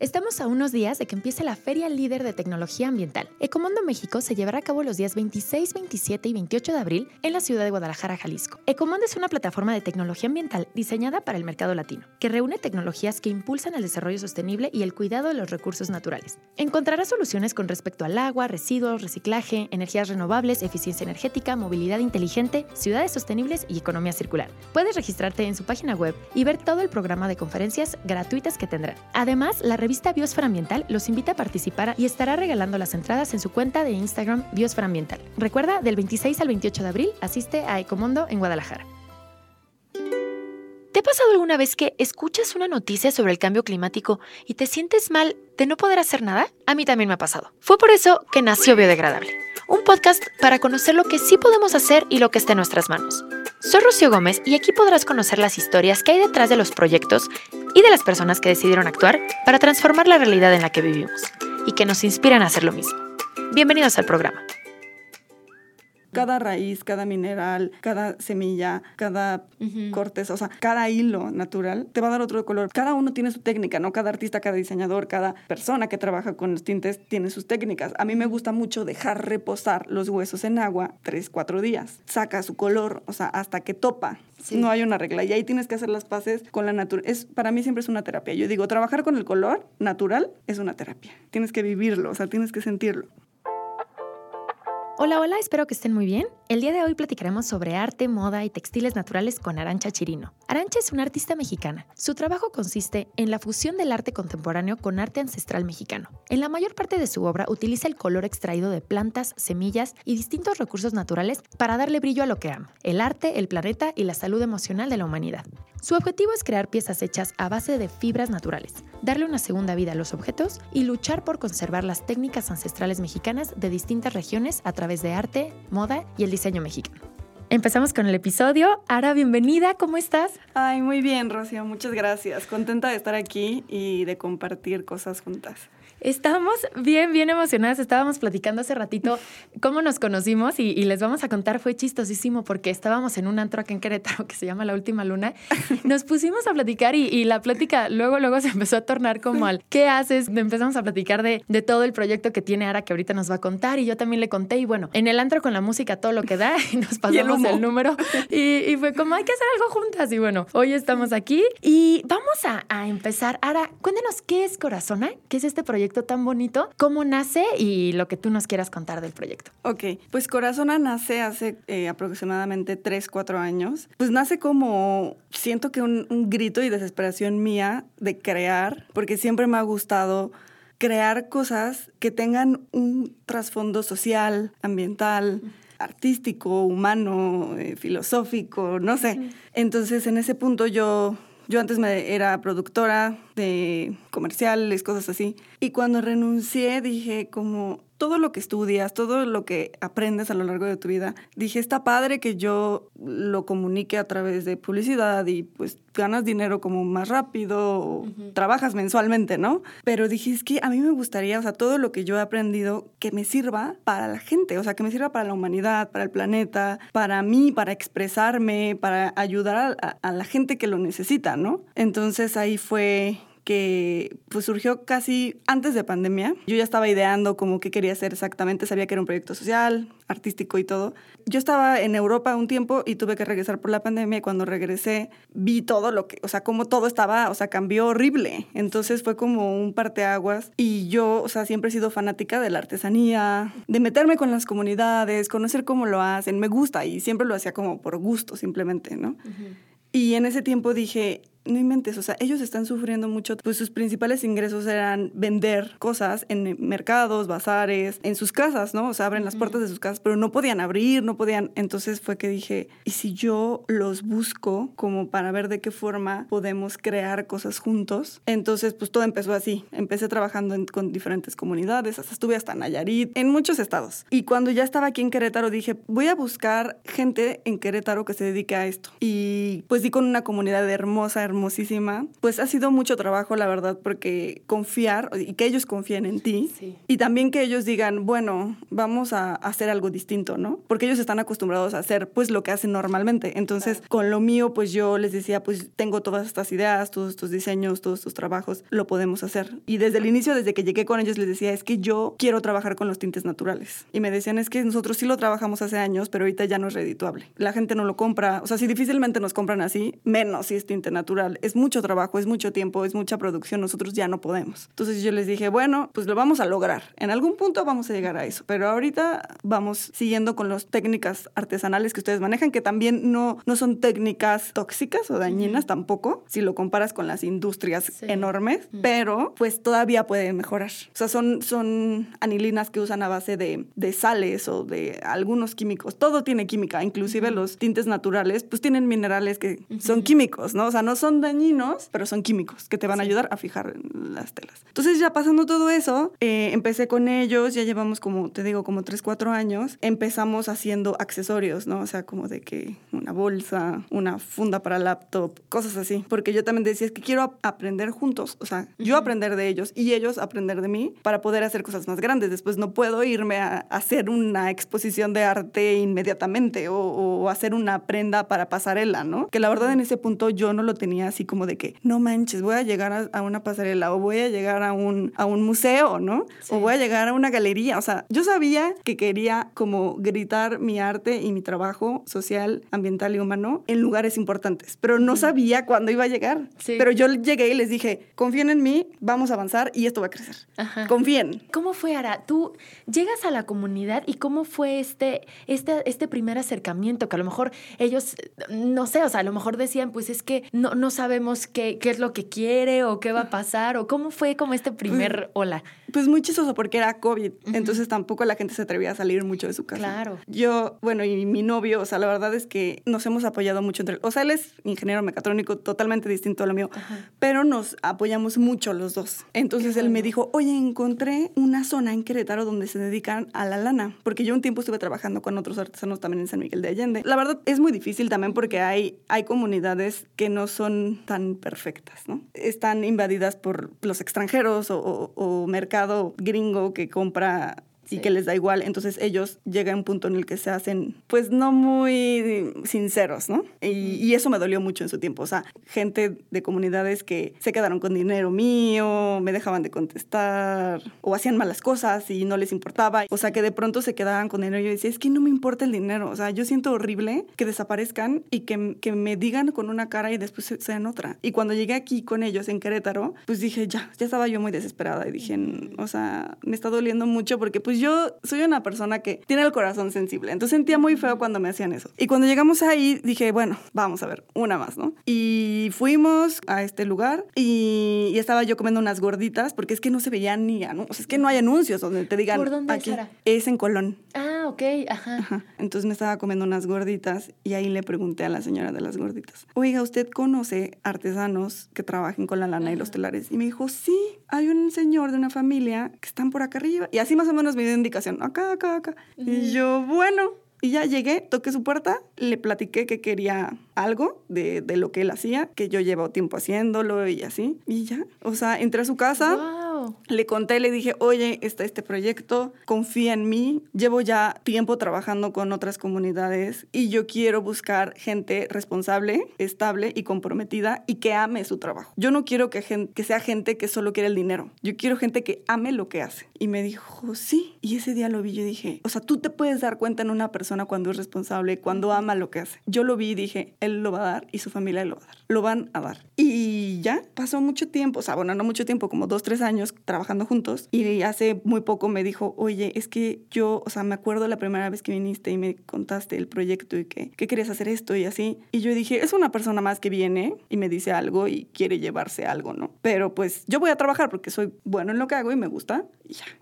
Estamos a unos días de que empiece la Feria Líder de Tecnología Ambiental. Ecomondo México se llevará a cabo los días 26, 27 y 28 de abril en la ciudad de Guadalajara, Jalisco. Ecomondo es una plataforma de tecnología ambiental diseñada para el mercado latino, que reúne tecnologías que impulsan el desarrollo sostenible y el cuidado de los recursos naturales. Encontrarás soluciones con respecto al agua, residuos, reciclaje, energías renovables, eficiencia energética, movilidad inteligente, ciudades sostenibles y economía circular. Puedes registrarte en su página web y ver todo el programa de conferencias gratuitas que tendrán. Además, la revista Biosfera Ambiental los invita a participar y estará regalando las entradas en su cuenta de Instagram Biosfera Ambiental. Recuerda, del 26 al 28 de abril, asiste a Ecomondo en Guadalajara. ¿Te ha pasado alguna vez que escuchas una noticia sobre el cambio climático y te sientes mal de no poder hacer nada? A mí también me ha pasado. Fue por eso que nació Biodegradable, un podcast para conocer lo que sí podemos hacer y lo que está en nuestras manos. Soy Rocío Gómez y aquí podrás conocer las historias que hay detrás de los proyectos y de las personas que decidieron actuar para transformar la realidad en la que vivimos y que nos inspiran a hacer lo mismo. Bienvenidos al programa. Cada raíz, cada mineral, cada semilla, cada corteza, o sea, cada hilo natural te va a dar otro color. Cada uno tiene su técnica, ¿no? Cada artista, cada diseñador, cada persona que trabaja con los tintes tiene sus técnicas. A mí me gusta mucho dejar reposar los huesos en agua 3-4 días. Saca su color, o sea, hasta que topa. Sí. No hay una regla. Y ahí tienes que hacer las paces con la naturaleza. Para mí siempre es una terapia. Yo digo, trabajar con el color natural es una terapia. Tienes que vivirlo, o sea, tienes que sentirlo. Hola, espero que estén muy bien. El día de hoy platicaremos sobre arte, moda y textiles naturales con Arantxa Chirino. Arantxa es una artista mexicana. Su trabajo consiste en la fusión del arte contemporáneo con arte ancestral mexicano. En la mayor parte de su obra utiliza el color extraído de plantas, semillas y distintos recursos naturales para darle brillo a lo que ama: el arte, el planeta y la salud emocional de la humanidad. Su objetivo es crear piezas hechas a base de fibras naturales, darle una segunda vida a los objetos y luchar por conservar las técnicas ancestrales mexicanas de distintas regiones a través de arte, moda y el diseño mexicano. Empezamos con el episodio. Ara, bienvenida, ¿cómo estás? Ay, muy bien, Rocío, muchas gracias. Contenta de estar aquí y de compartir cosas juntas. Estamos bien emocionadas. Estábamos platicando hace ratito cómo nos conocimos y les vamos a contar. Fue chistosísimo porque estábamos en un antro aquí en Querétaro que se llama La Última Luna. Nos pusimos a platicar y la plática luego se empezó a tornar como al ¿qué haces? Empezamos a platicar de todo el proyecto que tiene Ara, que ahorita nos va a contar, y yo también le conté. Y bueno, en el antro con la música todo lo que da, y nos pasamos el número y fue como hay que hacer algo juntas. Y bueno, hoy estamos aquí y vamos a empezar. Ara, cuéntanos qué es Corazona, qué es este proyecto tan bonito, cómo nace y lo que tú nos quieras contar del proyecto. Ok, pues Corazona nace hace aproximadamente 3-4 años. Pues nace como, siento que un grito y desesperación mía de crear, porque siempre me ha gustado crear cosas que tengan un trasfondo social, ambiental, artístico, humano, filosófico, no sé. Entonces, en ese punto yo antes era productora de comerciales, cosas así. Y cuando renuncié dije como todo lo que estudias, todo lo que aprendes a lo largo de tu vida, dije está padre que yo lo comunique a través de publicidad y pues ganas dinero como más rápido o trabajas mensualmente, ¿no? Pero dije es que a mí me gustaría, o sea, todo lo que yo he aprendido que me sirva para la gente, o sea, que me sirva para la humanidad, para el planeta, para mí, para expresarme, para ayudar a la gente que lo necesita, ¿no? Entonces ahí fue que pues surgió casi antes de pandemia. Yo ya estaba ideando como qué quería hacer exactamente, sabía que era un proyecto social, artístico y todo. Yo estaba en Europa un tiempo y tuve que regresar por la pandemia, y cuando regresé vi todo lo que, o sea, cómo todo estaba, o sea, cambió horrible. Entonces fue como un parteaguas, y yo, o sea, siempre he sido fanática de la artesanía, de meterme con las comunidades, conocer cómo lo hacen, me gusta, y siempre lo hacía como por gusto simplemente, ¿no? Y en ese tiempo dije, no inventes, o sea, ellos están sufriendo mucho, pues sus principales ingresos eran vender cosas en mercados, bazares, en sus casas, ¿no? O sea, abren las puertas de sus casas, pero no podían abrir, no podían. Entonces fue que dije, ¿y si yo los busco como para ver de qué forma podemos crear cosas juntos? Entonces, pues todo empezó así. Empecé trabajando con diferentes comunidades, estuve hasta Nayarit, en muchos estados. Y cuando ya estaba aquí en Querétaro, dije, voy a buscar gente en Querétaro que se dedique a esto. Y pues di con una comunidad hermosa hermosísima. Pues ha sido mucho trabajo, la verdad, porque confiar y que ellos confíen en ti. Sí. Y también que ellos digan, bueno, vamos a hacer algo distinto, ¿no? Porque ellos están acostumbrados a hacer, pues, lo que hacen normalmente. Entonces, claro, con lo mío, pues, yo les decía, pues, tengo todas estas ideas, todos estos diseños, todos estos trabajos, lo podemos hacer. Y desde el inicio, desde que llegué con ellos, les decía, es que yo quiero trabajar con los tintes naturales. Y me decían, es que nosotros sí lo trabajamos hace años, pero ahorita ya no es redituable. La gente no lo compra. O sea, si difícilmente nos compran así, menos si es tinte natural. Es mucho trabajo, es mucho tiempo, es mucha producción. Nosotros ya no podemos. Entonces yo les dije, bueno, pues lo vamos a lograr. En algún punto vamos a llegar a eso. Pero ahorita vamos siguiendo con las técnicas artesanales que ustedes manejan, que también no son técnicas tóxicas o dañinas tampoco, si lo comparas con las industrias enormes, pero pues todavía pueden mejorar. O sea, son anilinas que usan a base de sales o de algunos químicos. Todo tiene química, inclusive los tintes naturales, pues tienen minerales que son químicos, ¿no? O sea, no son dañinos, pero son químicos que te van a ayudar a fijar las telas. Entonces, ya pasando todo eso, empecé con ellos, ya llevamos como 3, 4 años. Empezamos haciendo accesorios, ¿no? O sea, como de que una bolsa, una funda para laptop, cosas así. Porque yo también decía, es que quiero aprender juntos. O sea, yo aprender de ellos y ellos aprender de mí para poder hacer cosas más grandes. Después no puedo irme a hacer una exposición de arte inmediatamente o hacer una prenda para pasarela, ¿no? Que la verdad en ese punto yo no lo tenía así como de que, no manches, voy a llegar a una pasarela o voy a llegar a un museo, ¿no? Sí. O voy a llegar a una galería. O sea, yo sabía que quería como gritar mi arte y mi trabajo social, ambiental y humano en lugares importantes, pero no sabía cuándo iba a llegar. Sí. Pero yo llegué y les dije, confíen en mí, vamos a avanzar y esto va a crecer. Ajá. Confíen. ¿Cómo fue, Ara? Tú llegas a la comunidad y cómo fue este primer acercamiento, que a lo mejor ellos, no sé, o sea, a lo mejor decían, pues es que no sabemos qué es lo que quiere o qué va a pasar, o cómo fue como este primer hola. Pues muy chistoso porque era COVID, entonces tampoco la gente se atrevía a salir mucho de su casa. Claro. Yo, bueno, y mi novio, o sea, la verdad es que nos hemos apoyado mucho entre... O sea, él es ingeniero mecatrónico totalmente distinto a lo mío, pero nos apoyamos mucho los dos. Entonces él me dijo, oye, encontré una zona en Querétaro donde se dedican a la lana, porque yo un tiempo estuve trabajando con otros artesanos también en San Miguel de Allende. La verdad es muy difícil también porque hay comunidades que no son tan perfectas, ¿no? Están invadidas por los extranjeros o mercado gringo que compra y que les da igual. Entonces ellos llegan a un punto en el que se hacen, pues, no muy sinceros, ¿no? Y eso me dolió mucho en su tiempo. O sea, gente de comunidades que se quedaron con dinero mío, me dejaban de contestar, o hacían malas cosas y no les importaba. O sea, que de pronto se quedaban con dinero y yo decía, es que no me importa el dinero. O sea, yo siento horrible que desaparezcan y que me digan con una cara y después sean otra. Y cuando llegué aquí con ellos en Querétaro, pues dije, ya estaba yo muy desesperada y dije, o sea, me está doliendo mucho porque pues yo soy una persona que tiene el corazón sensible, entonces sentía muy feo cuando me hacían eso. Y cuando llegamos ahí, dije, bueno, vamos a ver, una más, ¿no? Y fuimos a este lugar y estaba yo comiendo unas gorditas, porque es que no se veían ni anuncios, o sea, es que no hay anuncios donde te digan... ¿Por dónde aquí. Es en Colón. Ah, ok, ajá. Entonces me estaba comiendo unas gorditas y ahí le pregunté a la señora de las gorditas, oiga, ¿usted conoce artesanos que trabajen con la lana y los telares? Y me dijo, sí, hay un señor de una familia que están por acá arriba. Y así más o menos me dio indicación, acá. Y yo, bueno... Y ya llegué, toqué su puerta, le platiqué que quería algo de lo que él hacía, que yo llevo tiempo haciéndolo y así. Y ya, o sea, entré a su casa, le conté, le dije, oye, está este proyecto, confía en mí. Llevo ya tiempo trabajando con otras comunidades y yo quiero buscar gente responsable, estable y comprometida y que ame su trabajo. Yo no quiero que sea gente que solo quiere el dinero. Yo quiero gente que ame lo que hace. Y me dijo, sí. Y ese día lo vi, yo dije, o sea, tú te puedes dar cuenta en una persona cuando es responsable, cuando ama lo que hace. Yo lo vi y dije, él lo va a dar y su familia lo va a dar. Lo van a dar. Y ya pasó mucho tiempo, o sea, bueno, no mucho tiempo, como 2, 3 años trabajando juntos. Y hace muy poco me dijo, oye, es que yo, o sea, me acuerdo la primera vez que viniste y me contaste el proyecto y que querías hacer esto y así. Y yo dije, es una persona más que viene y me dice algo y quiere llevarse algo, ¿no? Pero pues yo voy a trabajar porque soy bueno en lo que hago y me gusta y ya.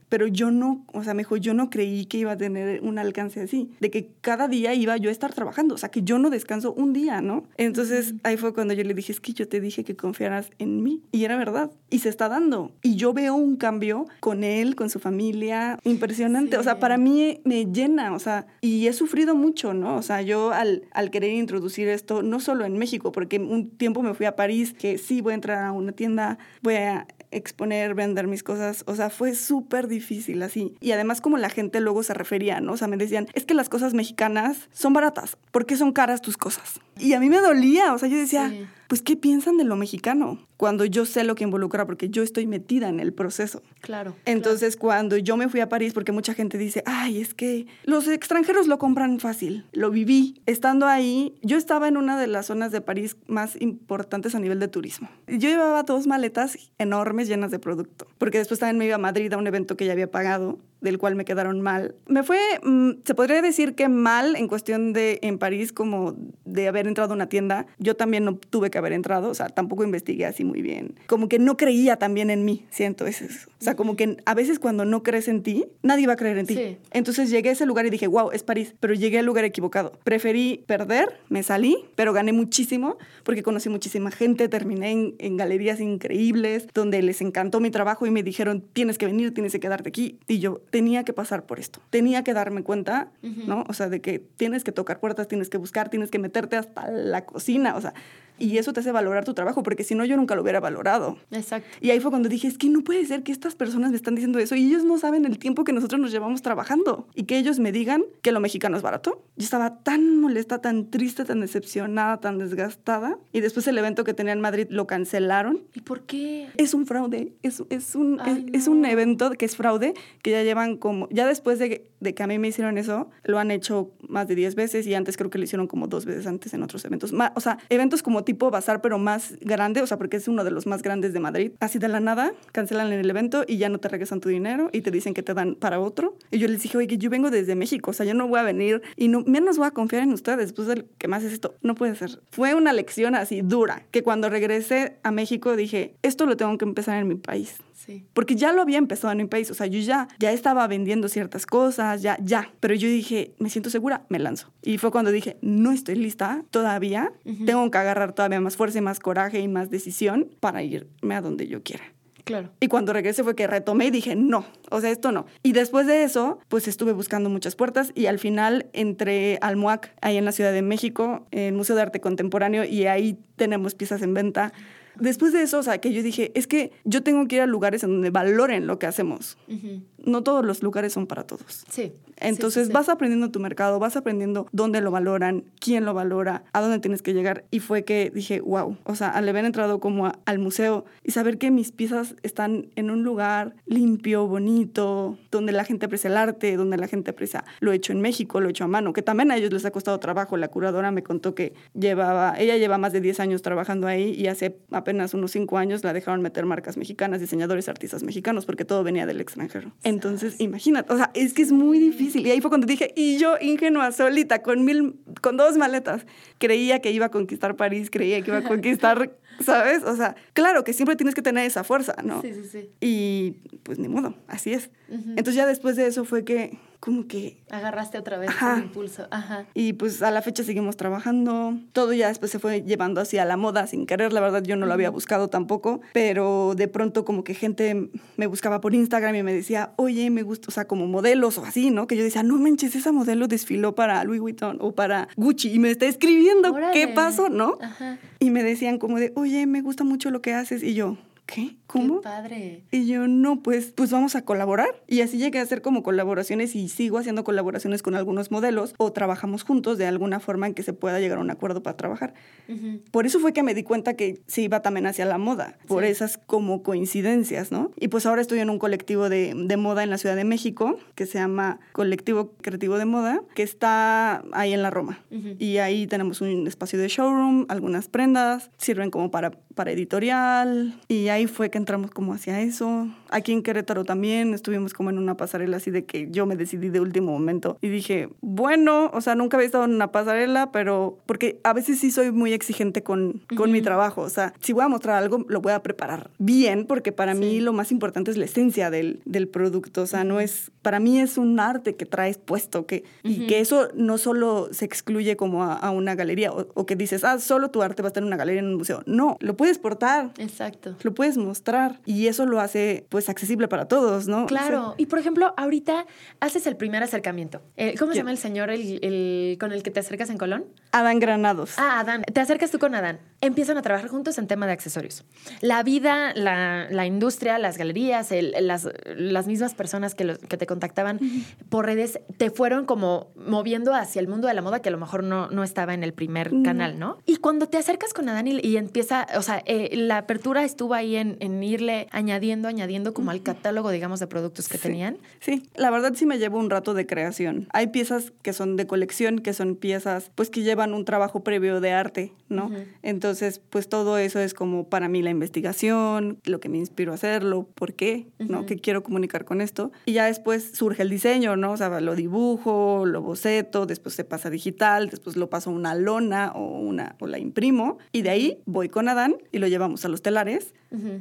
pero yo no, o sea, me dijo, yo no creí que iba a tener un alcance así, de que cada día iba yo a estar trabajando, o sea, que yo no descanso un día, ¿no? Entonces ahí fue cuando yo le dije, es que yo te dije que confiaras en mí, y era verdad, y se está dando, y yo veo un cambio con él, con su familia, impresionante, o sea, para mí me llena, o sea, y he sufrido mucho, ¿no? O sea, yo al querer introducir esto, no solo en México, porque un tiempo me fui a París, que sí voy a entrar a una tienda, voy a exponer, vender mis cosas, o sea, fue súper difícil así. Y además como la gente luego se refería, ¿no? O sea, me decían, es que las cosas mexicanas son baratas, ¿por qué son caras tus cosas? Y a mí me dolía, o sea, yo decía, pues, ¿qué piensan de lo mexicano? Cuando yo sé lo que involucra, porque yo estoy metida en el proceso. Claro. Entonces, cuando yo me fui a París, porque mucha gente dice, ay, es que los extranjeros lo compran fácil. Lo viví. Estando ahí, yo estaba en una de las zonas de París más importantes a nivel de turismo. Yo llevaba 2 maletas enormes llenas de producto, porque después también me iba a Madrid a un evento que ya había pagado, del cual me quedaron mal. Me fue, se podría decir que mal en cuestión de en París, como de haber entrado a una tienda. Yo también no tuve que haber entrado, o sea, tampoco investigué así muy bien. Como que no creía también en mí, siento eso. O sea, como que a veces cuando no crees en ti, nadie va a creer en ti. Sí. Entonces llegué a ese lugar y dije, wow, es París, pero llegué al lugar equivocado. Preferí perder, me salí, pero gané muchísimo porque conocí muchísima gente, terminé en galerías increíbles donde les encantó mi trabajo y me dijeron, tienes que venir, tienes que quedarte aquí. Y yo tenía que pasar por esto, tenía que darme cuenta, ¿no? O sea, de que tienes que tocar puertas, tienes que buscar, tienes que meterte hasta la cocina, o sea, y eso te hace valorar tu trabajo, porque si no, yo nunca lo hubiera valorado. Exacto. Y ahí fue cuando dije, es que no puede ser que estas personas me están diciendo eso y ellos no saben el tiempo que nosotros nos llevamos trabajando y que ellos me digan que lo mexicano es barato. Yo estaba tan molesta, tan triste, tan decepcionada, tan desgastada. Y después el evento que tenía en Madrid lo cancelaron. ¿Y por qué? Es un fraude. Es un evento que es fraude, que ya llevan como... Ya después de que a mí me hicieron eso, lo han hecho más de 10 veces y antes creo que lo hicieron como 2 veces antes en otros eventos. O sea, eventos como tipo bazar, pero más grande, o sea, porque es uno de los más grandes de Madrid. Así de la nada, cancelan el evento y ya no te regresan tu dinero y te dicen que te dan para otro. Y yo les dije, oye, yo vengo desde México, o sea, yo no voy a venir y no, menos voy a confiar en ustedes después de que más es esto. No puede ser. Fue una lección así dura, que cuando regresé a México dije, esto lo tengo que empezar en mi país. Sí. Porque ya lo había empezado en mi país, o sea, yo ya estaba vendiendo ciertas cosas, ya. Pero yo dije, me siento segura, me lanzo. Y fue cuando dije, no estoy lista todavía, tengo que agarrar todavía más fuerza y más coraje y más decisión para irme a donde yo quiera. Claro. Y cuando regresé fue que retomé y dije, no, o sea, esto no. Y después de eso, pues estuve buscando muchas puertas y al final entré al MUAC, ahí en la Ciudad de México, en el Museo de Arte Contemporáneo, y ahí tenemos piezas en venta. Después de eso, o sea, que yo dije, es que yo tengo que ir a lugares en donde valoren lo que hacemos. No todos los lugares son para todos. Sí. Entonces vas aprendiendo tu mercado, vas aprendiendo dónde lo valoran, quién lo valora, a dónde tienes que llegar. Y fue que dije, wow, o sea, al haber entrado como al museo y saber que mis piezas están en un lugar limpio, bonito, donde la gente aprecia el arte, donde la gente aprecia lo hecho en México, lo hecho a mano, que también a ellos les ha costado trabajo. La curadora me contó que ella lleva más de 10 años trabajando ahí y hace apenas unos 5 años la dejaron meter marcas mexicanas, diseñadores, artistas mexicanos, porque todo venía del extranjero. Entonces, imagínate, o sea, es que es muy difícil. Y ahí fue cuando dije, y yo, ingenua, solita, con 2 maletas, creía que iba a conquistar París, creía que iba a conquistar, ¿sabes? O sea, claro que siempre tienes que tener esa fuerza, ¿no? Sí. Y pues ni modo, así es. Entonces ya después de eso fue que como que... Agarraste otra vez el impulso. Y pues a la fecha seguimos trabajando. Todo ya después se fue llevando hacia la moda sin querer. La verdad yo no lo había buscado tampoco. Pero de pronto como que gente me buscaba por Instagram y me decía, oye, me gusta, o sea, como modelos o así, ¿no? Que yo decía, no manches, esa modelo desfiló para Louis Vuitton o para Gucci y me está escribiendo. ¡Órale! ¿Qué pasó, no? Y me decían como de, oye, me gusta mucho lo que haces. Y yo... ¿Qué? ¿Cómo? ¡Qué padre! Y yo, no, pues vamos a colaborar. Y así llegué a hacer como colaboraciones y sigo haciendo colaboraciones con algunos modelos o trabajamos juntos de alguna forma en que se pueda llegar a un acuerdo para trabajar. Por eso fue que me di cuenta que se iba también hacia la moda, por esas como coincidencias, ¿no? Y pues ahora estoy en un colectivo de moda en la Ciudad de México que se llama Colectivo Creativo de Moda, que está ahí en la Roma. Y ahí tenemos un espacio de showroom, algunas prendas, sirven como para para editorial y ahí fue que entramos como hacia eso. Aquí en Querétaro también estuvimos como en una pasarela así de que yo me decidí de último momento y dije, bueno, o sea, nunca había estado en una pasarela, pero porque a veces sí soy muy exigente con mi trabajo. O sea, si voy a mostrar algo, lo voy a preparar bien, porque para mí lo más importante es la esencia del producto. O sea, no es, para mí es un arte que traes puesto, y que eso no solo se excluye como a una galería o que dices, solo tu arte va a estar en una galería, en un museo. No, lo puedes portar. Exacto. Lo puedes mostrar y eso lo hace pues accesible para todos, ¿no? Claro. O sea, y por ejemplo, ahorita haces el primer acercamiento. ¿Cómo se llama el señor con el que te acercas en Colón? Adán Granados. Adán. Te acercas tú con Adán. Empiezan a trabajar juntos en tema de accesorios. La vida, la industria, las galerías, las mismas personas que te contactaban por redes te fueron como moviendo hacia el mundo de la moda que a lo mejor no estaba en el primer canal, ¿no? Y cuando te acercas con Adán y empieza, o sea, la apertura estuvo ahí en irle añadiendo como al catálogo, digamos, de productos que tenían. Sí, la verdad sí me llevo un rato de creación. Hay piezas que son de colección, que son piezas pues que llevan un trabajo previo de arte, ¿no? Entonces, pues todo eso es como para mí la investigación, lo que me inspiró a hacerlo, por qué, ¿no? ¿Qué quiero comunicar con esto? Y ya después surge el diseño, ¿no? O sea, lo dibujo, lo boceto, después se pasa a digital, después lo paso a una lona o la imprimo y de ahí voy con Adán y lo llevamos a los telares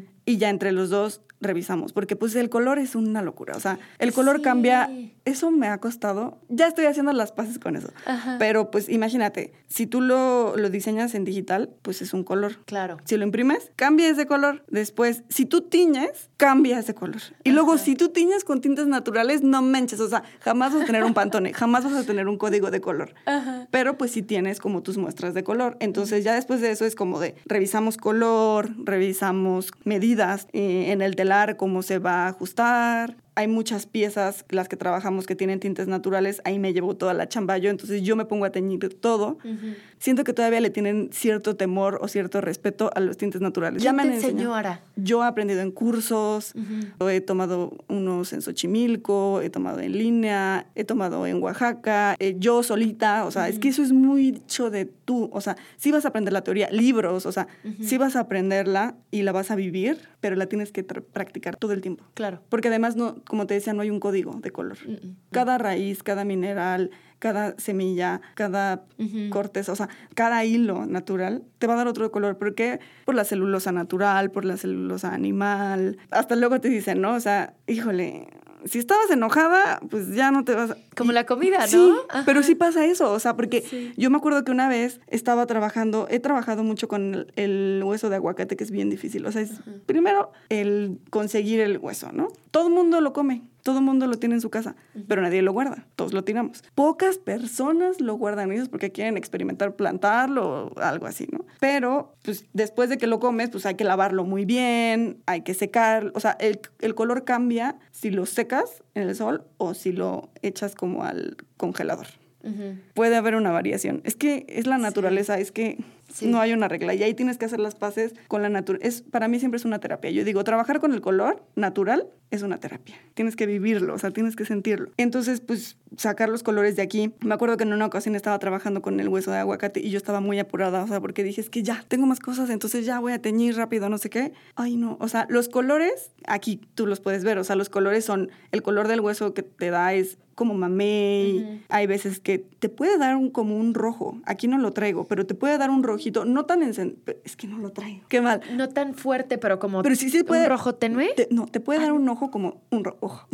y ya entre los dos revisamos, porque pues el color es una locura, o sea, el color cambia, eso me ha costado, ya estoy haciendo las paces con eso, pero pues imagínate, si tú lo diseñas en digital, pues es un color. Claro. Si lo imprimes, cambia ese color. Después, si tú tiñes, cambia ese color. Y luego, si tú tiñes con tintes naturales, no manches, o sea, jamás vas a tener un Pantone, jamás vas a tener un código de color. Pero pues sí tienes como tus muestras de color. Entonces ya después de eso es como de revisamos color, revisamos medidas en el telar, cómo se va a ajustar. Hay muchas piezas, las que trabajamos, que tienen tintes naturales. Ahí me llevo toda la chamba yo, entonces yo me pongo a teñir todo. Siento que todavía le tienen cierto temor o cierto respeto a los tintes naturales. ¿Quién te enseñó, Ara? Yo he aprendido en cursos, he tomado unos en Xochimilco, he tomado en línea, he tomado en Oaxaca, yo solita, o sea, es que eso es mucho de tú, o sea, sí vas a aprender la teoría, libros, o sea, sí vas a aprenderla y la vas a vivir, pero la tienes que practicar todo el tiempo. Claro. Porque además, no, como te decía, no hay un código de color. Cada raíz, cada mineral, cada semilla, cada corteza, o sea, cada hilo natural te va a dar otro color. ¿Por qué? Por la celulosa natural, por la celulosa animal. Hasta luego te dicen, ¿no? O sea, híjole, si estabas enojada, pues ya no te vas a... Como la comida, ¿no? Sí, pero sí pasa eso, o sea, porque yo me acuerdo que una vez estaba he trabajado mucho con el hueso de aguacate, que es bien difícil. O sea, es primero el conseguir el hueso, ¿no? Todo el mundo lo come. Todo el mundo lo tiene en su casa, pero nadie lo guarda. Todos lo tiramos. Pocas personas lo guardan ellos porque quieren experimentar plantarlo o algo así, ¿no? Pero, pues, después de que lo comes, pues hay que lavarlo muy bien, hay que secar. O sea, el color cambia si lo secas en el sol o si lo echas como al congelador. Puede haber una variación. Es que es la naturaleza, es que no hay una regla. Y ahí tienes que hacer las paces con la naturaleza. Para mí siempre es una terapia. Yo digo, trabajar con el color natural es una terapia. Tienes que vivirlo, o sea, tienes que sentirlo. Entonces, pues, sacar los colores de aquí. Me acuerdo que en una ocasión estaba trabajando con el hueso de aguacate y yo estaba muy apurada, o sea, porque dije, es que ya, tengo más cosas, entonces ya voy a teñir rápido, no sé qué. Ay, no. O sea, los colores, aquí tú los puedes ver. O sea, los colores son, el color del hueso que te da es como mamey. Hay veces que te puede dar como un rojo. Aquí no lo traigo, pero te puede dar un rojito, no tan es que no lo traigo. Qué mal. No tan fuerte, pero como sí puede, un rojo tenue. Te puede dar un ojo como un rojo.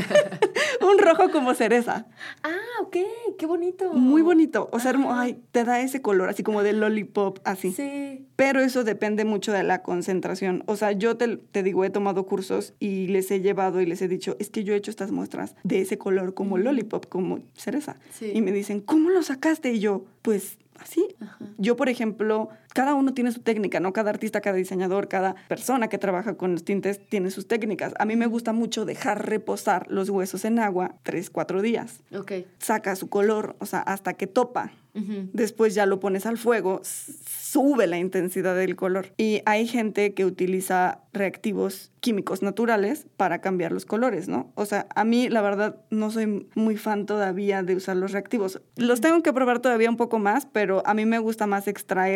Un rojo como cereza. Ah, ok, qué bonito. Muy bonito. O sea, ay, te da ese color así como de lollipop, así. Sí. Pero eso depende mucho de la concentración. O sea, yo te digo, he tomado cursos y les he llevado y les he dicho, es que yo he hecho estas muestras de ese color como lollipop, como cereza. Sí. Y me dicen, ¿cómo lo sacaste? Y yo, pues, así. Yo, por ejemplo, cada uno tiene su técnica, ¿no? Cada artista, cada diseñador, cada persona que trabaja con los tintes tiene sus técnicas. A mí me gusta mucho dejar reposar los huesos en agua 3-4 días. Ok. Saca su color, o sea, hasta que topa. Después ya lo pones al fuego, sube la intensidad del color. Y hay gente que utiliza reactivos químicos naturales para cambiar los colores, ¿no? O sea, a mí, la verdad, no soy muy fan todavía de usar los reactivos. Los tengo que probar todavía un poco más, pero a mí me gusta más extraer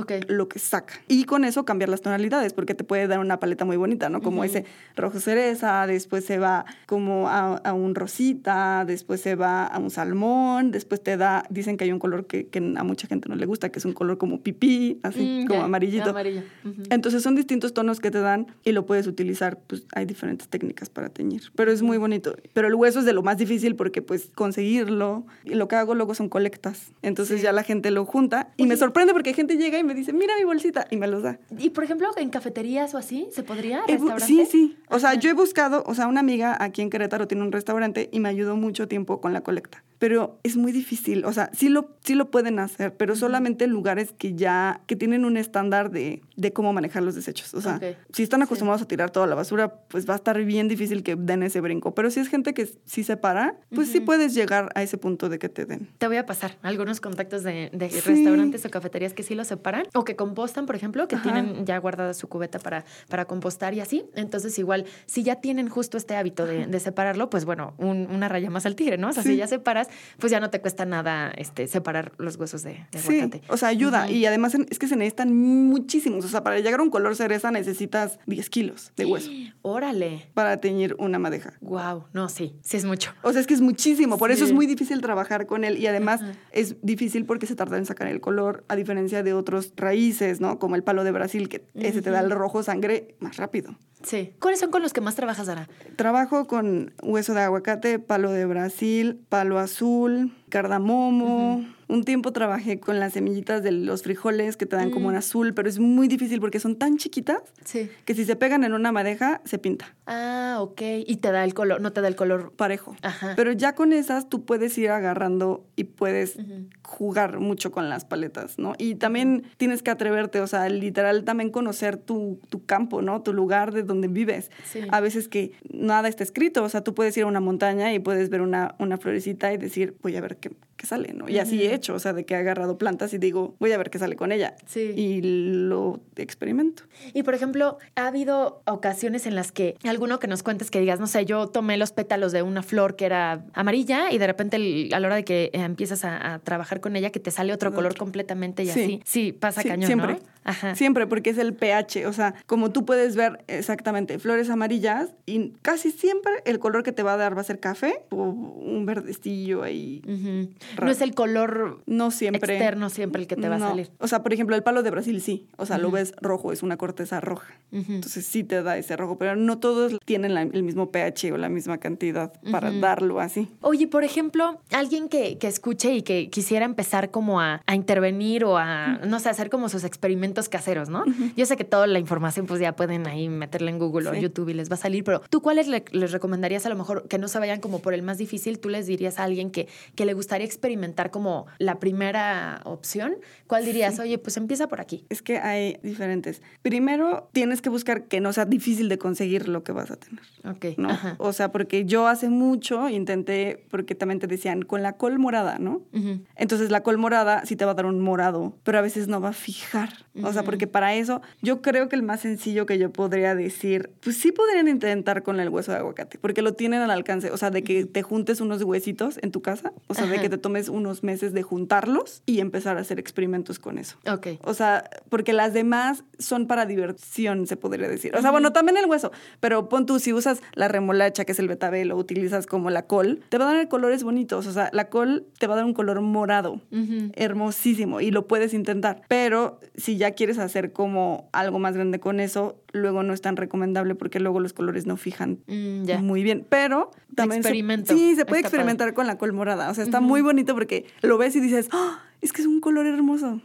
lo que saca. Y con eso cambiar las tonalidades, porque te puede dar una paleta muy bonita, ¿no? Como ese rojo cereza, después se va como a un rosita, después se va a un salmón, después te da, dicen que hay un color que a mucha gente no le gusta, que es un color como pipí, así, como amarillito. Amarillo. Entonces son distintos tonos que te dan y lo puedes utilizar, pues hay diferentes técnicas para teñir, pero es muy bonito. Pero el hueso es de lo más difícil porque pues conseguirlo, y lo que hago luego son colectas, entonces ya la gente lo junta y me sorprende porque gente llega y me dice, mira mi bolsita, y me los da. Y por ejemplo, en cafeterías o así, ¿se podría? Sí. O sea, yo he buscado, o sea, una amiga aquí en Querétaro tiene un restaurante y me ayudó mucho tiempo con la colecta. Pero es muy difícil, o sea, sí lo pueden hacer, pero solamente en lugares que tienen un estándar de cómo manejar los desechos. O sea, si están acostumbrados a tirar toda la basura, pues va a estar bien difícil que den ese brinco. Pero si es gente que sí separa, pues sí puedes llegar a ese punto de que te den. Te voy a pasar algunos contactos de restaurantes o cafeterías que sí lo separan o que compostan, por ejemplo, que tienen ya guardada su cubeta para compostar y así. Entonces, igual, si ya tienen justo este hábito de separarlo, pues bueno, una raya más al tigre, ¿no? O sea, si ya separas, pues ya no te cuesta nada separar los huesos de aguacate. O sea, ayuda. Y además es que se necesitan muchísimos. O sea, para llegar a un color cereza necesitas 10 kilos de hueso. ¡Órale! Para teñir una madeja. Wow, no, sí es mucho. O sea, es que es muchísimo. Por eso es muy difícil trabajar con él. Y además es difícil porque se tarda en sacar el color, a diferencia de otros raíces, ¿no? Como el palo de Brasil, que ese te da el rojo sangre más rápido. Sí. ¿Cuáles son con los que más trabajas, Sara? Trabajo con hueso de aguacate, palo de Brasil, palo azul, cardamomo. Un tiempo trabajé con las semillitas de los frijoles que te dan como un azul, pero es muy difícil porque son tan chiquitas que si se pegan en una madeja, se pinta. Ah, ok. Y te da el color, no te da el color parejo. Ajá. Pero ya con esas tú puedes ir agarrando y puedes jugar mucho con las paletas, ¿no? Y también tienes que atreverte, o sea, literal también conocer tu campo, ¿no? Tu lugar de donde vives. Sí. A veces que nada está escrito, o sea, tú puedes ir a una montaña y puedes ver una florecita y decir, voy a ver qué sale, ¿no? Y así he hecho, o sea, de que he agarrado plantas y digo, voy a ver qué sale con ella. Sí. Y lo experimento. Y, por ejemplo, ¿ha habido ocasiones en las que alguno que nos cuentes que digas, no sé, yo tomé los pétalos de una flor que era amarilla y de repente a la hora de que empiezas a trabajar con ella que te sale otro color completamente y así? Sí, pasa cañón, siempre. ¿no? Ajá. Siempre, porque es el pH, o sea, como tú puedes ver exactamente flores amarillas y casi siempre el color que te va a dar va a ser café o un verdecillo ahí. No es el color no siempre externo siempre el que te va a salir. O sea, por ejemplo, el palo de Brasil sí, o sea, lo ves rojo, es una corteza roja. Entonces sí te da ese rojo, pero no todos tienen el mismo pH o la misma cantidad para darlo así. Oye, por ejemplo, alguien que escuche y que quisiera empezar como a intervenir o a, no sé, hacer como sus experimentos caseros, ¿no? Yo sé que toda la información pues ya pueden ahí meterla en Google o YouTube y les va a salir, pero ¿tú cuáles les recomendarías a lo mejor que no se vayan como por el más difícil? ¿Tú les dirías a alguien que le gustaría experimentar como la primera opción? ¿Cuál dirías? Oye, pues empieza por aquí. Es que hay diferentes. Primero, tienes que buscar que no sea difícil de conseguir lo que vas a tener. Ok. ¿No? O sea, porque yo hace mucho intenté, porque también te decían, con la col morada, ¿no? Entonces la col morada sí te va a dar un morado, pero a veces no va a fijar. O sea, porque para eso yo creo que el más sencillo que yo podría decir, pues sí podrían intentar con el hueso de aguacate, porque lo tienen al alcance. O sea, de que te juntes unos huesitos en tu casa, o sea, de que te tomes unos meses de juntarlos y empezar a hacer experimentos con eso. Ok. O sea, porque las demás son para diversión, se podría decir. O sea, bueno, también el hueso, pero pon tú, si usas la remolacha, que es el betabel, o utilizas como la col, te va a dar colores bonitos. O sea, la col te va a dar un color morado, hermosísimo, y lo puedes intentar. Pero si ya quieres hacer como algo más grande con eso, luego no es tan recomendable porque luego los colores no fijan muy bien. Pero también se puede experimentar con la col morada. O sea, está muy bonito porque lo ves y dices, ¡oh! Es que es un color hermoso.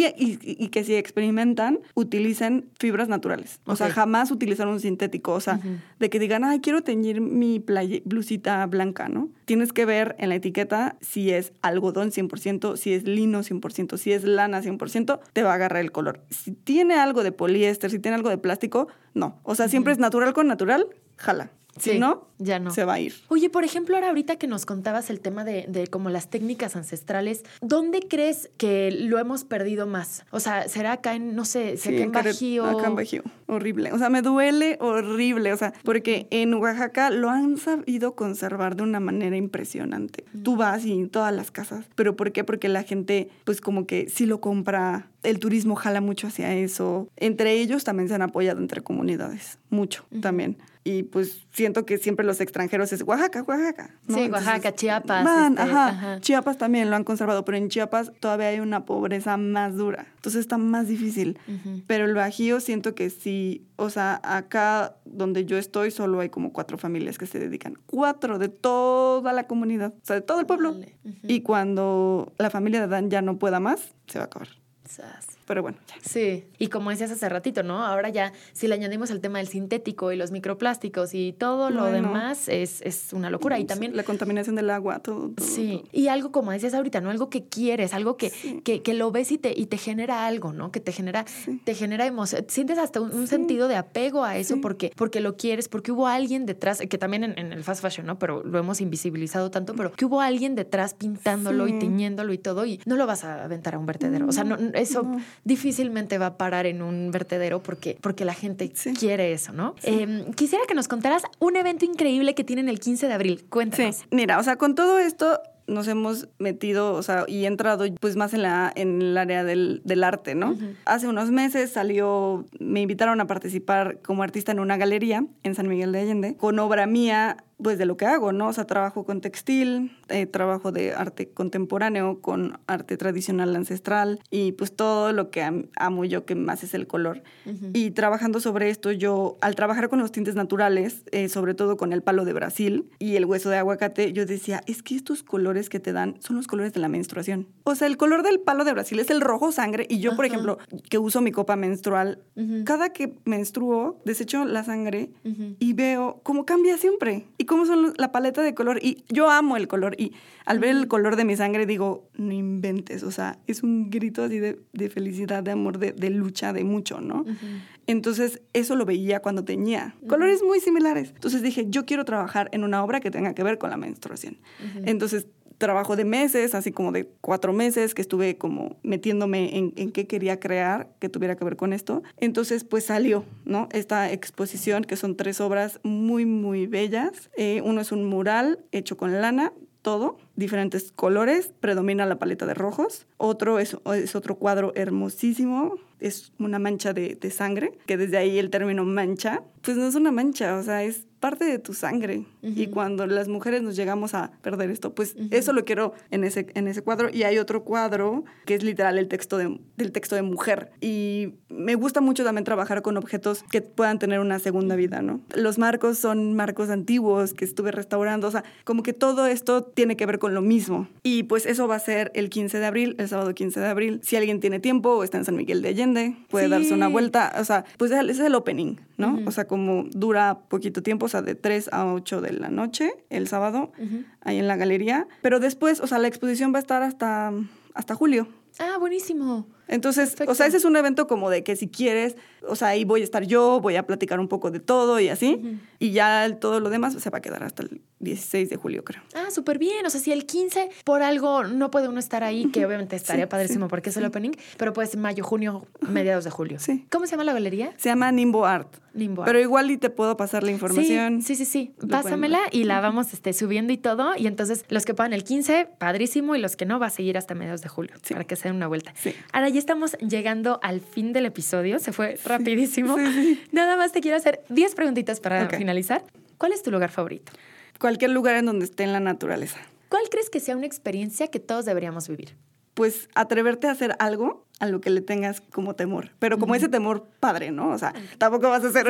Y que si experimentan, utilicen fibras naturales. O sea, jamás utilizar un sintético. O sea, de que digan, ay, quiero teñir mi blusita blanca, ¿no? Tienes que ver en la etiqueta si es algodón 100%, si es lino 100%, si es lana 100%, te va a agarrar el color. Si tiene algo de poliéster, si tiene algo de plástico, no. O sea, siempre es natural con natural, jala. Si Sí, no, ya no. se va a ir. Oye, por ejemplo, ahorita que nos contabas el tema de como las técnicas ancestrales, ¿dónde crees que lo hemos perdido más? O sea, ¿será acá en, no sé, Sí, acá en Bajío? Acá en Bajío. Horrible. O sea, me duele horrible. O sea, porque en Oaxaca lo han sabido conservar de una manera impresionante. Tú vas y en todas las casas. ¿Pero por qué? Porque la gente, pues como que sí lo compra. El turismo jala mucho hacia eso. Entre ellos también se han apoyado entre comunidades. Mucho también. Y pues siento que siempre los extranjeros es Oaxaca, ¿no? Sí, Oaxaca, Entonces, Chiapas. van, Chiapas también lo han conservado, pero en Chiapas todavía hay una pobreza más dura. Entonces está más difícil. Pero el Bajío siento que sí, o sea, acá donde yo estoy solo hay como 4 familias que se dedican. 4 de toda la comunidad, o sea, de todo el pueblo. Vale. Y cuando la familia de Dan ya no pueda más, se va a acabar. Sas. Pero bueno, ya. Sí, y como decías hace ratito, ¿no? Ahora ya, si le añadimos el tema del sintético y los microplásticos y todo lo Bueno. demás, es una locura. Y también... La contaminación del agua, todo. Sí, todo. y algo como decías ahorita, ¿no? Algo que quieres, algo que lo ves y te genera algo, ¿no? Que te genera emoción. Sientes hasta un sentido de apego a eso porque lo quieres, porque hubo alguien detrás, que también en el fast fashion, ¿no? Pero lo hemos invisibilizado tanto, pero que hubo alguien detrás pintándolo y tiñéndolo y todo, y no lo vas a aventar a un vertedero. O sea, eso difícilmente va a parar en un vertedero porque la gente quiere eso, ¿no? Quisiera que nos contaras un evento increíble que tienen el 15 de abril. Cuéntanos. Sí, mira, o sea, con todo esto nos hemos metido, o sea, y entrado pues más en el área del arte, ¿no? Hace unos meses me invitaron a participar como artista en una galería en San Miguel de Allende, con obra mía, pues de lo que hago, ¿no? O sea, trabajo con textil, trabajo de arte contemporáneo, con arte tradicional ancestral y pues todo lo que amo yo, que más es el color. Y trabajando sobre esto, yo, al trabajar con los tintes naturales, sobre todo con el palo de Brasil y el hueso de aguacate, yo decía, es que estos colores que te dan son los colores de la menstruación. O sea, el color del palo de Brasil es el rojo sangre y yo, por ejemplo, que uso mi copa menstrual, cada que menstruo, desecho la sangre y veo cómo cambia siempre y cómo son la paleta de color. Y yo amo el color y al ver el color de mi sangre digo, no inventes, o sea, es un grito así de felicidad, de amor, de lucha, de mucho, ¿no? Entonces, eso lo veía cuando teñía colores muy similares. Entonces dije, yo quiero trabajar en una obra que tenga que ver con la menstruación. Entonces, trabajo de meses, así como de 4 meses, que estuve como metiéndome en qué quería crear, que tuviera que ver con esto. Entonces, pues salió, ¿no? Esta exposición, que son 3 obras muy, muy bellas. Uno es un mural hecho con lana, todo, diferentes colores, predomina la paleta de rojos. Otro es otro cuadro hermosísimo, es una mancha de sangre, que desde ahí el término mancha, pues no es una mancha, o sea, es parte de tu sangre. Y cuando las mujeres nos llegamos a perder esto, pues eso lo quiero en ese cuadro. Y hay otro cuadro que es literal del texto de mujer. Y me gusta mucho también trabajar con objetos que puedan tener una segunda vida, ¿no? Los marcos son marcos antiguos que estuve restaurando, o sea, como que todo esto tiene que ver con lo mismo. Y pues eso va a ser el 15 de abril, el sábado 15 de abril. Si alguien tiene tiempo o está en San Miguel de Allende, puede darse una vuelta. O sea, pues ese es el opening, ¿no? O sea, como dura poquito tiempo, o sea, de 3 a 8 de la noche, el sábado, ahí en la galería. Pero después, o sea, la exposición va a estar hasta julio. Ah, buenísimo. Entonces, Perfecto. O sea, ese es un evento como de que si quieres, o sea, ahí voy a estar yo, voy a platicar un poco de todo y así, y ya todo lo demás se va a quedar hasta el 16 de julio, creo. Ah, súper bien. O sea, si el 15 por algo no puede uno estar ahí, que obviamente estaría padrísimo porque es el opening, pero pues mayo, junio, mediados de julio. Sí. ¿Cómo se llama la galería? Se llama Nimbo Art. Nimbo Art. Pero igual y te puedo pasar la información. Sí. Pásamela y la vamos subiendo y todo. Y entonces los que puedan el 15, padrísimo, y los que no, va a seguir hasta mediados de julio para que se den una vuelta. Sí. Ahora ya estamos llegando al fin del episodio. Se fue rapidísimo. Sí. Nada más te quiero hacer 10 preguntitas para finalizar. ¿Cuál es tu lugar favorito? Cualquier lugar en donde esté en la naturaleza. ¿Cuál crees que sea una experiencia que todos deberíamos vivir? Pues atreverte a hacer algo a lo que le tengas como temor. Pero como ese temor padre, ¿no? O sea, tampoco vas a hacer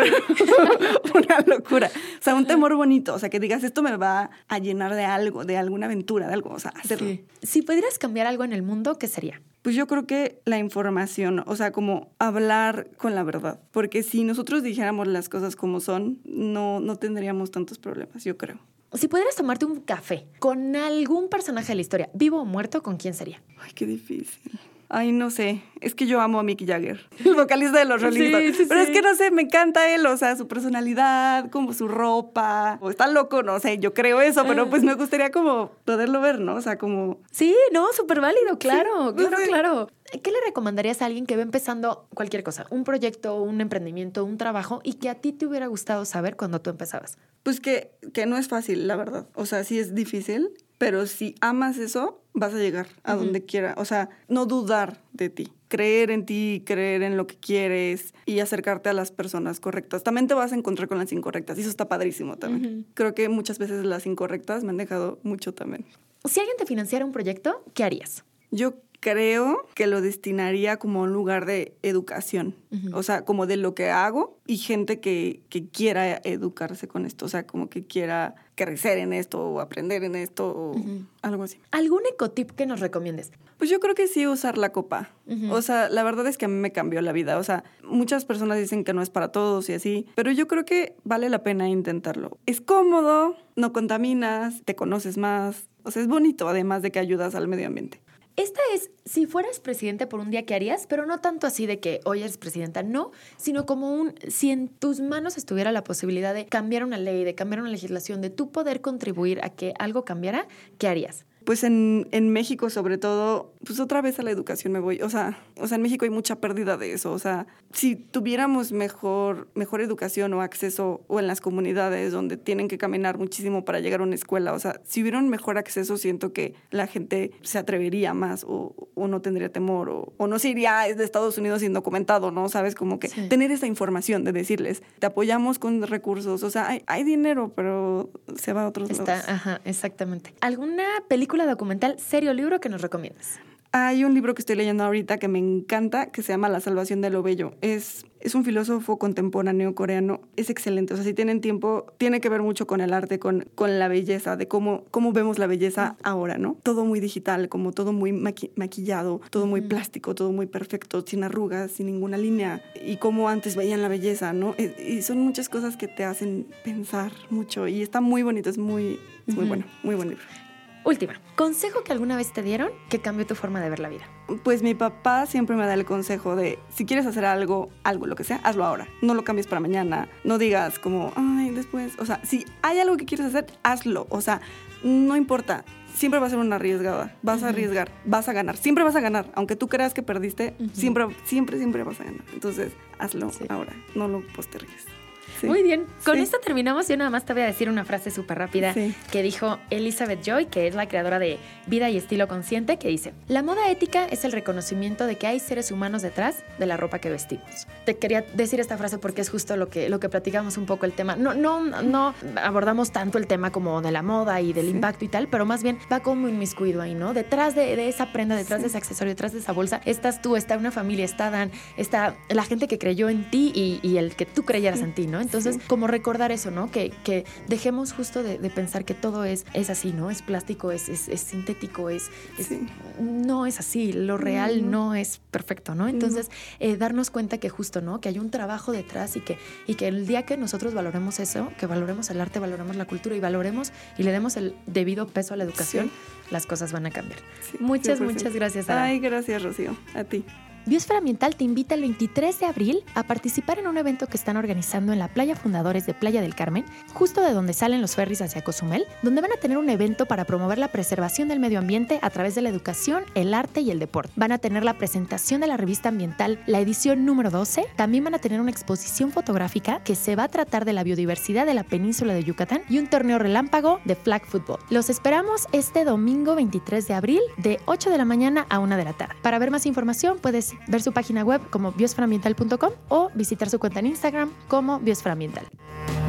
una locura. O sea, un temor bonito. O sea, que digas, esto me va a llenar de algo, de alguna aventura, de algo. O sea, hacerlo. Sí. Si pudieras cambiar algo en el mundo, ¿qué sería? Pues yo creo que la información, o sea, como hablar con la verdad. Porque si nosotros dijéramos las cosas como son, no tendríamos tantos problemas, yo creo. Si pudieras tomarte un café con algún personaje de la historia, vivo o muerto, ¿con quién sería? Ay, qué difícil. Ay, no sé. Es que yo amo a Mick Jagger, el vocalista de los Rolling Stones. Sí, Pero es que no sé, me encanta él, o sea, su personalidad, como su ropa. O está loco, no sé, yo creo eso, pero pues me gustaría como poderlo ver, ¿no? O sea, como... Sí, no, súper válido, claro, sí, claro. ¿Qué le recomendarías a alguien que va empezando cualquier cosa? Un proyecto, un emprendimiento, un trabajo, y que a ti te hubiera gustado saber cuando tú empezabas. Pues que no es fácil, la verdad. O sea, sí es difícil, pero si amas eso, vas a llegar a donde quiera. O sea, no dudar de ti. Creer en ti, creer en lo que quieres y acercarte a las personas correctas. También te vas a encontrar con las incorrectas y eso está padrísimo también. Creo que muchas veces las incorrectas me han dejado mucho también. Si alguien te financiara un proyecto, ¿qué harías? Yo creo que lo destinaría como un lugar de educación, o sea, como de lo que hago y gente que quiera educarse con esto, o sea, como que quiera crecer en esto o aprender en esto o algo así. ¿Algún ecotip que nos recomiendes? Pues yo creo que sí usar la copa. O sea, la verdad es que a mí me cambió la vida. O sea, muchas personas dicen que no es para todos y así, pero yo creo que vale la pena intentarlo. Es cómodo, no contaminas, te conoces más. O sea, es bonito, además de que ayudas al medio ambiente. Esta es, si fueras presidente por un día, ¿qué harías? Pero no tanto así de que hoy eres presidenta, no, sino como si en tus manos estuviera la posibilidad de cambiar una ley, de cambiar una legislación, de tú poder contribuir a que algo cambiara, ¿qué harías? Pues en México, sobre todo, pues otra vez a la educación me voy. O sea, en México hay mucha pérdida de eso. O sea, si tuviéramos mejor educación o acceso, o en las comunidades donde tienen que caminar muchísimo para llegar a una escuela, o sea, si hubiera un mejor acceso, siento que la gente se atrevería más o no tendría temor o no se iría de Estados Unidos indocumentado, ¿no? ¿Sabes? Como que tener esa información de decirles, te apoyamos con recursos. O sea, hay dinero, pero se va a otros lados. Ajá, exactamente. ¿Alguna película, documental, serie o libro que nos recomiendas? Hay un libro que estoy leyendo ahorita que me encanta, que se llama La salvación de lo bello. Es un filósofo contemporáneo coreano. Es excelente. O sea, si tienen tiempo, tiene que ver mucho con el arte, con la belleza, de cómo vemos la belleza ahora, ¿no? Todo muy digital, como todo muy maquillado, todo muy plástico, todo muy perfecto, sin arrugas, sin ninguna línea. Y cómo antes veían la belleza, ¿no? Y son muchas cosas que te hacen pensar mucho. Y está muy bonito, es muy bueno, muy buen libro. Última, ¿consejo que alguna vez te dieron que cambió tu forma de ver la vida? Pues mi papá siempre me da el consejo de, si quieres hacer algo, lo que sea, hazlo ahora. No lo cambies para mañana. No digas como, ay, después. O sea, si hay algo que quieres hacer, hazlo. O sea, no importa. Siempre va a ser una arriesgada. Vas a arriesgar, vas a ganar. Siempre vas a ganar. Aunque tú creas que perdiste, siempre vas a ganar. Entonces, hazlo ahora. No lo postergues. Sí. Muy bien. Con esto terminamos. Yo nada más te voy a decir una frase súper rápida que dijo Elizabeth Joy, que es la creadora de Vida y Estilo Consciente, que dice: la moda ética es el reconocimiento de que hay seres humanos detrás de la ropa que vestimos. Te quería decir esta frase porque es justo lo que platicamos un poco el tema. No abordamos tanto el tema como de la moda y del impacto y tal, pero más bien va como inmiscuido ahí, ¿no? Detrás de esa prenda, detrás de ese accesorio, detrás de esa bolsa, estás tú, está una familia, está Dan, está la gente que creyó en ti y el que tú creyeras en ti, ¿no? Entonces, como recordar eso, ¿no? Que dejemos justo de pensar que todo es así, ¿no? Es plástico, es sintético, no es así. Lo real no es perfecto, ¿no? Entonces, darnos cuenta que justo, ¿no? Que hay un trabajo detrás y que el día que nosotros valoremos eso, que valoremos el arte, valoremos la cultura y valoremos y le demos el debido peso a la educación, las cosas van a cambiar. Sí, muchas gracias, Ada. Ay, gracias, Rocío. A ti. Biosfera Ambiental te invita el 23 de abril a participar en un evento que están organizando en la Playa Fundadores de Playa del Carmen, justo de donde salen los ferries hacia Cozumel, donde van a tener un evento para promover la preservación del medio ambiente a través de la educación, el arte y el deporte. Van a tener la presentación de la revista ambiental, la edición número 12. También van a tener una exposición fotográfica que se va a tratar de la biodiversidad de la península de Yucatán y un torneo relámpago de flag football. Los esperamos este domingo 23 de abril de 8 de la mañana a 1 de la tarde. Para ver más información puedes ver su página web como biosferaambiental.com o visitar su cuenta en Instagram como Biosfera Ambiental.